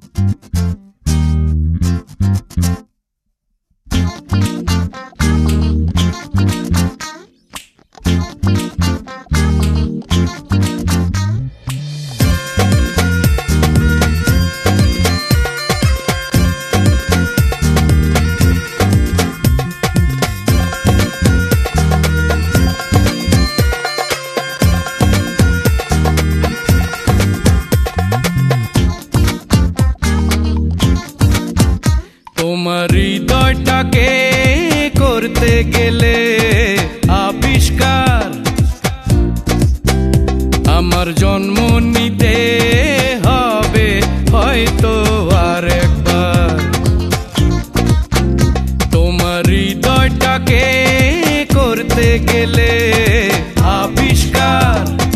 তোমার হৃদয়টাকে করতে গেলে আবিষ্কার, আমার জন্ম নিতে হবে হয়তো আর একবার। তোমার হৃদয়টাকে করতে গেলে আবিষ্কার,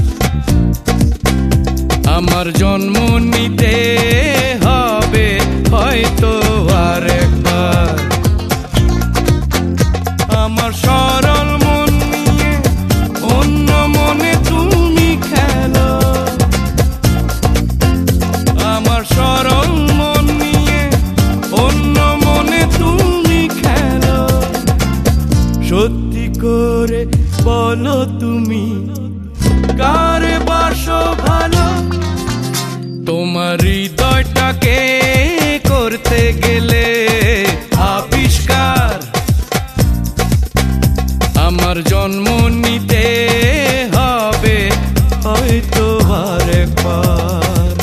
আমার জন্ম নিতে হবে হয়তো আর একবার। আমার সরল মন নিয়ে অন্য মনে তুমি খেলো, আমার সরল মন নিয়ে অন্য মনে তুমি খেলো। সত্যি করে বলো তুমি কারে বাসো ভালো? তোমার হৃদয়টাকে করতে গেলে আবিষ্কার, আমার জন্ম নিতে হবে হয়তো আর একবার।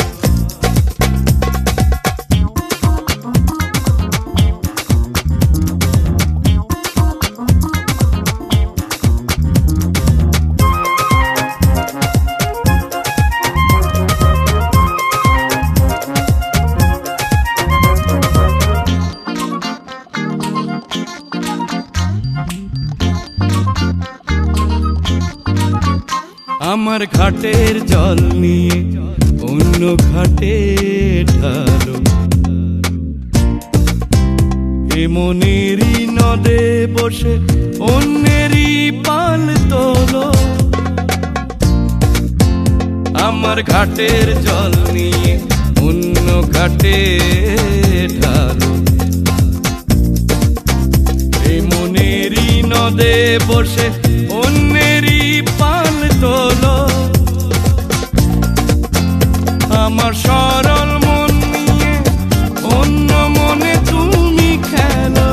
আমার ঘাটের জল নিয়ে অন্য ঘাটে ঢালো, এ মনেরই নদে বসে অন্যেরই পাল তোলো। আমার ঘাটের জল নিয়ে অন্য ঘাটে ঢালো, এ মনেরই নদে বসে অন্যেরই পাল তোলো। আমার সরল মন নিয়ে অন্য মনে তুমি খেলো,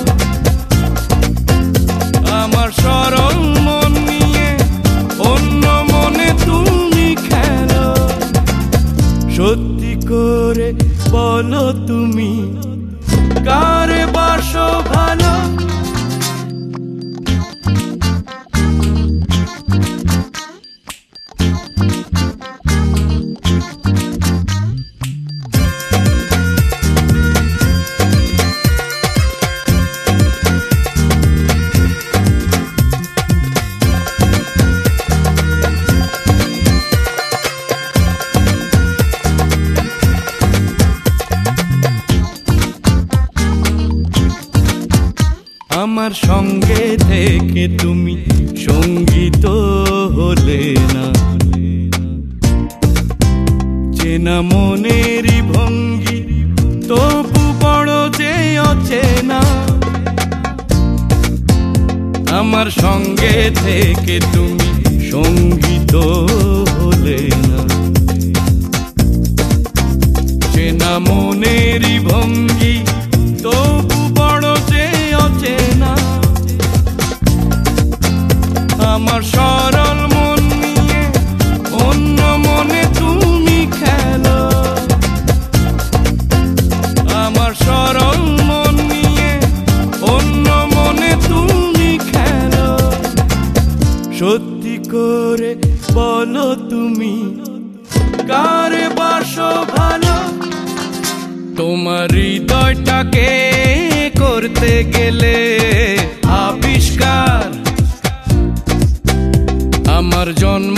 আমার সরল মন নিয়ে অন্য মনে তুমি খেলো। সত্যি করে বলো তুমি কারে বাসো ভালো? আমার সঙ্গে থেকে তুমি সঙ্গীত হলে না, চেনা মনেরই ভঙ্গি তবু বড় যে অচেনা। আমার সঙ্গে থেকে তুমি সঙ্গীত হলে না, চেনা মনেরই ভঙ্গি তবু বড় যে অচেনা। আমার সরল মন নিয়ে অন্য মনে তুমি খেলো, আমার সরল মন নিয়ে অন্য মনে তুমি খেলো। সত্যি করে বলো তুমি কারে বাসো ভালো? তোমার হৃদয়টাকে করতে গেলে আবিষ্কার, আমার জন্ম